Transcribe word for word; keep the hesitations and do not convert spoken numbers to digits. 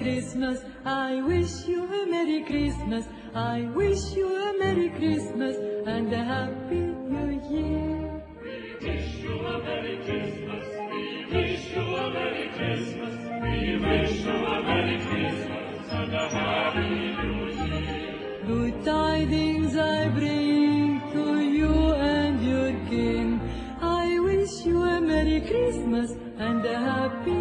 Christmas. I wish you a Merry Christmas. I wish you a Merry Christmas and a Happy New Year. We wish you a Merry Christmas. We wish you a Merry Christmas. We wish you a Merry Christmas and a Happy New Year. Good tidings I bring to you and your King. I wish you a Merry Christmas and a Happy